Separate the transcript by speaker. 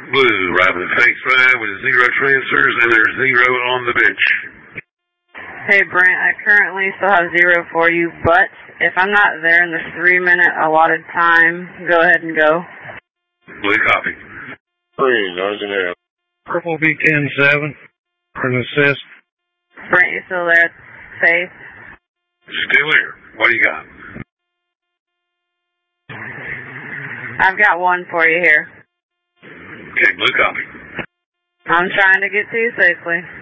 Speaker 1: Blue, riding the Phoenix Drive with 0 transfers, and there's 0 on the bench.
Speaker 2: Hey, Brent, I currently still have 0 for you, but if I'm not there in the 3-minute allotted time, go ahead and go.
Speaker 1: Blue, copy.
Speaker 3: Green, Sergeant Air.
Speaker 4: Purple V10-7 for an assist.
Speaker 2: Brent, you still there? Safe?
Speaker 1: Still here. What do you got?
Speaker 2: I've got 1 for you here.
Speaker 1: Okay, Blue, copy.
Speaker 2: I'm trying to get to you safely.